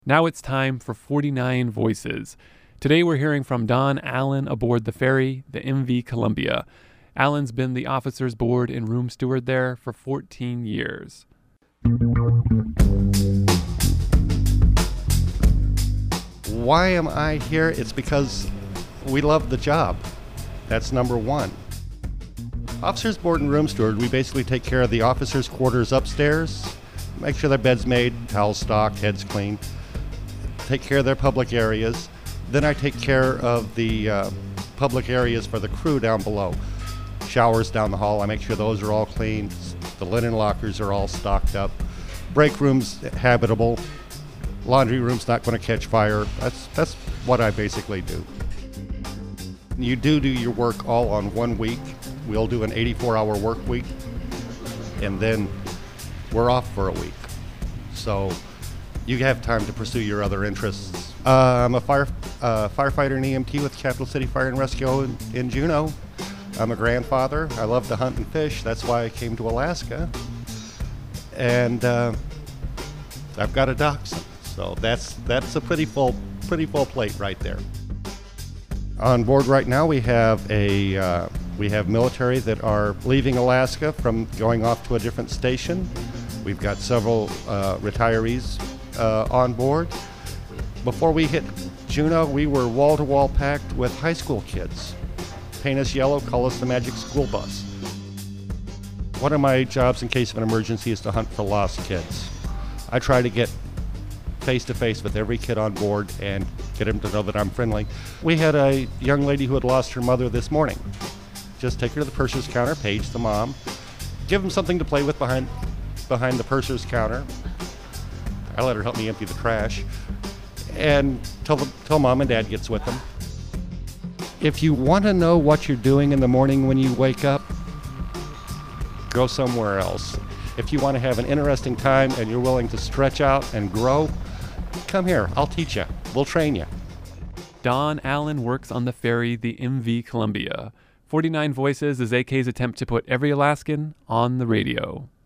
Now it's time for 49 Voices. Today we're hearing from Don Allen aboard the ferry, the MV Columbia. Allen's been the officers' board and room steward there for 14 years. Why am I here? It's because we love the job. That's number one. Officers' board and room steward, we basically take care of the officers' quarters upstairs, make sure their bed's made, towels stocked, heads clean, take care of their public areas. Then I take care of the public areas for the crew down below. Showers down the hall, I make sure those are all clean. The linen lockers are all stocked up. Break room's habitable. Laundry room's not going to catch fire. That's what I basically do. You do your work all on 1 week. We'll do an 84-hour work week, and then we're off for a week. So you have time to pursue your other interests. I'm a firefighter and EMT with Capital City Fire and Rescue in Juneau. I'm a grandfather. I love to hunt and fish. That's why I came to Alaska. And I've got a dachshund. So that's a pretty full plate right there. On board right now, we have military that are leaving Alaska from going off to a different station. We've got several retirees on board. Before we hit Juneau, we were wall-to-wall packed with high school kids. Paint us yellow, call us the Magic School Bus. One of my jobs in case of an emergency is to hunt for lost kids. I try to get face-to-face with every kid on board and get them to know that I'm friendly. We had a young lady who had lost her mother this morning. Just take her to the purser's counter, page the mom, give them something to play with behind the purser's counter. I let her help me empty the trash, and tell mom and dad gets with them. If you want to know what you're doing in the morning when you wake up, go somewhere else. If you want to have an interesting time and you're willing to stretch out and grow, come here. I'll teach you. We'll train you. Don Allen works on the ferry, the MV Columbia. 49 Voices is AK's attempt to put every Alaskan on the radio.